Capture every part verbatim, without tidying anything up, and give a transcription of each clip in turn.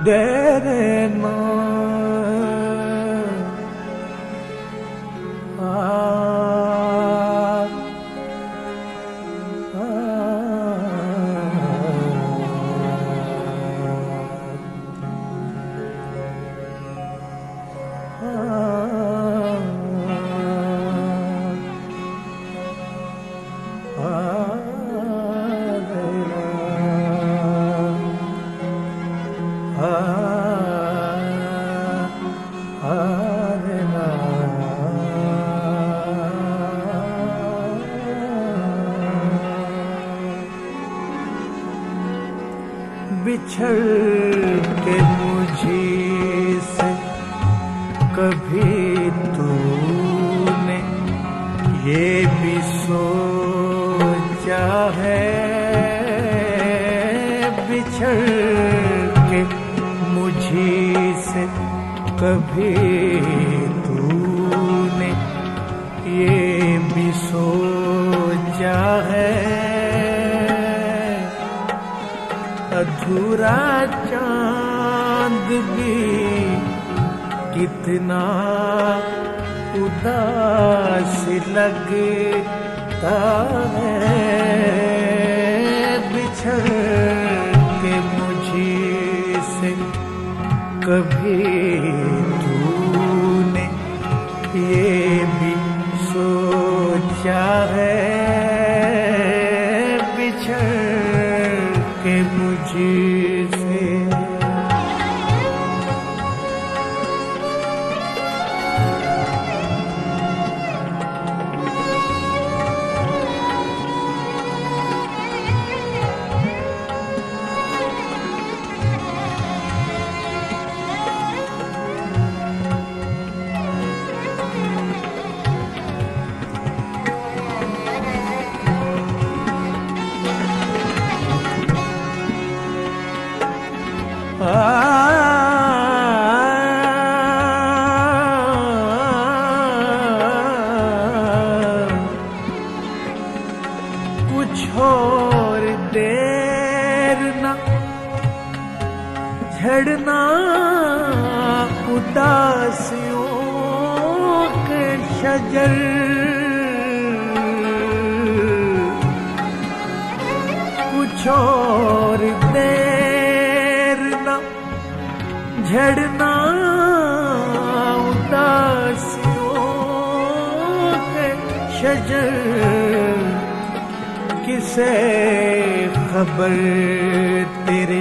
दे देना। बिछड़ के मुझे से कभी तूने ये भी सोचा है, बिछड़ के मुझे से कभी तूने ये भी सोचा है, अधूरा चांद भी कितना उदास लगता है, बिछड़ के मुझे से कभी तूने ये भी सोचा है, बिछड़ के मुझे से। कुछ और देर न झड़ना उदासियों के शजर, कुछ और देर न झड़ना उदासियों के शजर, किसे खबर तेरे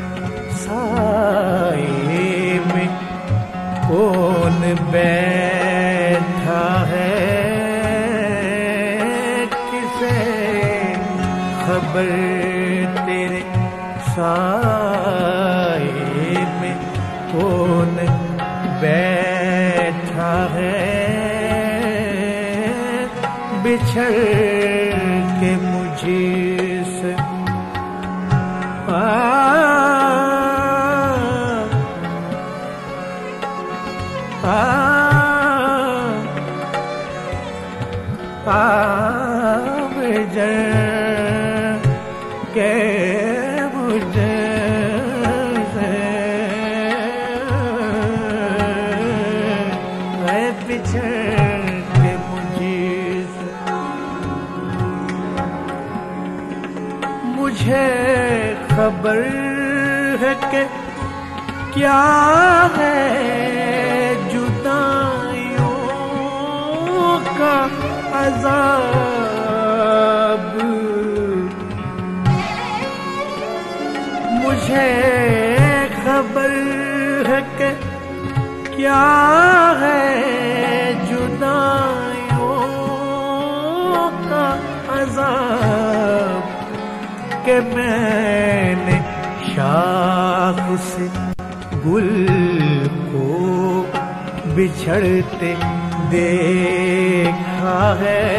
साए में कौन बैठा है, किसे खबर तेरे साए में कौन बैठा है, बिछड़ के मुझे से आ, आ, आ, बिछड़ के मुझे से बिछड़ के मुझे से। मुझे खबर है कि क्या है जुदाइयों का अज़ाब, मुझे खबर है कि क्या है जुदाइयों का अज़ाब, कि मैंने शाख से गुल को बिछड़ते देखा है,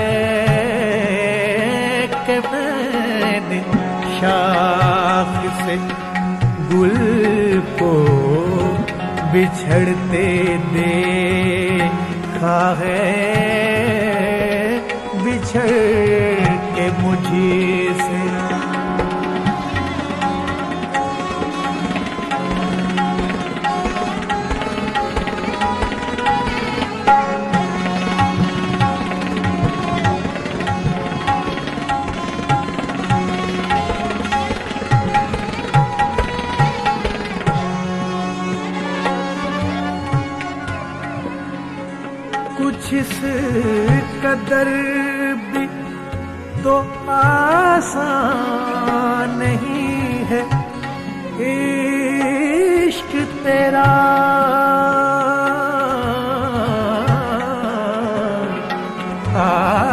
कि मैंने शाख से गुल को बिछड़ते देखा है, बिछड़ के मुझे से। कदर भी तो आसान नहीं है इश्क तेरा। आ,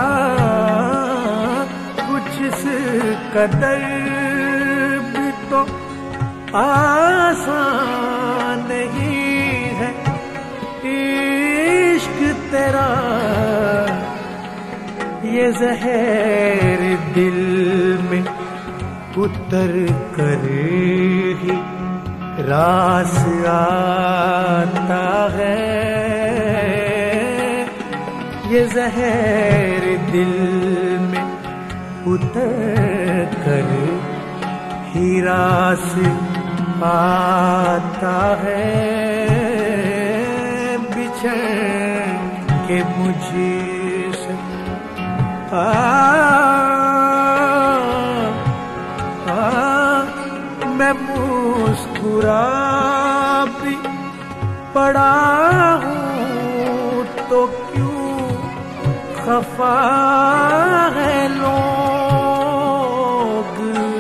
कुछ इस कदर भी तो आसान नहीं है इश्क तेरा। ये ज़हर दिल में उतर कर ही रास आता है। ये ज़हर दिल में उतर कर ही रास आता है। बिछड़ के मुझसे आ, आ, मैं मुस्कुरा भी पड़ा हूँ तो क्यों खफा है लोग।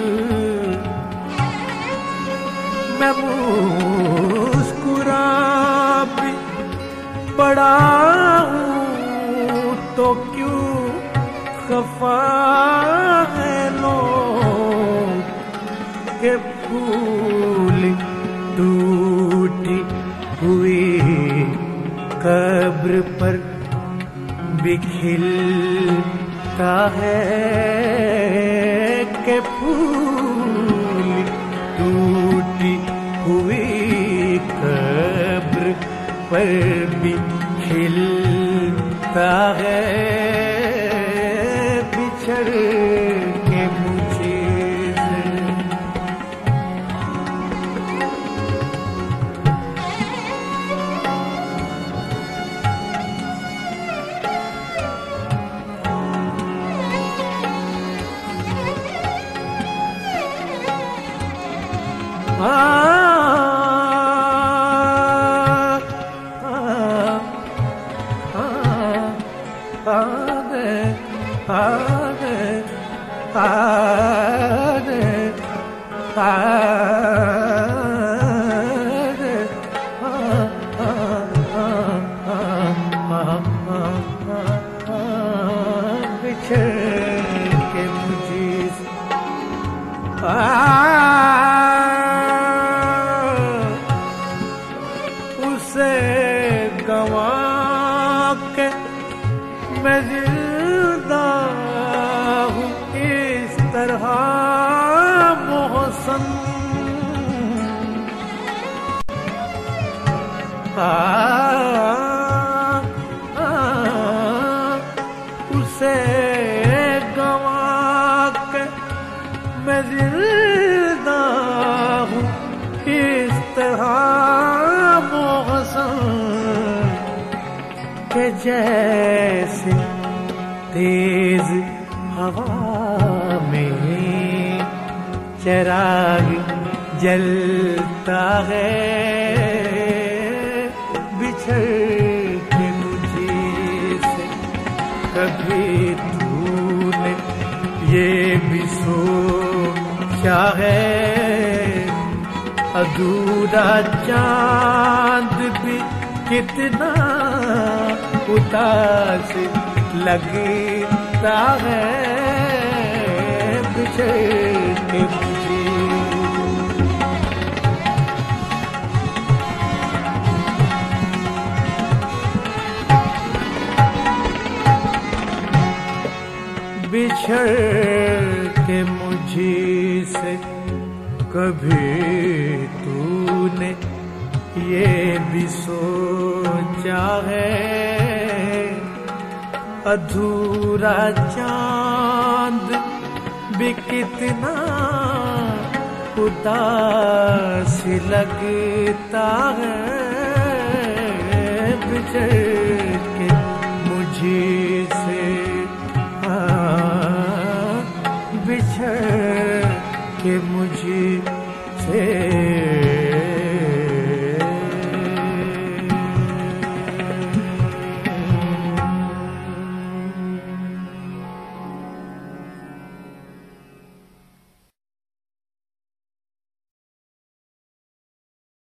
मैं मुस्कुरा भी पड़ा हूँ तो क्यों खफा है लोग। के फूल टूटी हुई कब्र पर भी खिलता है। के फूल टूटी हुई कब्र पर भी खिलता है। बिछड़ के मुझे आ, आ, आ, आ, आ, आ, बिछड़ के मुझे उसे गवा के मैं जिंदा हूँ इस तरह मोहसन। आ, आ, उसे गवा के मैं जिंदा हूँ इस तरह मोहसन के जैसे तेज हवा में चिराग जलता है। बिछड़ के मुझे से कभी तूने ये भी सोचा है अधूरा चांद भी कितना उदास लगता है। बिछड़ के मुझे बिछड़ के मुझे से कभी तूने ये भी सोचा है अधूरा चांद भी कितना उदास लगता है। बिछड़ के मुझे से बिछड़ के मुझे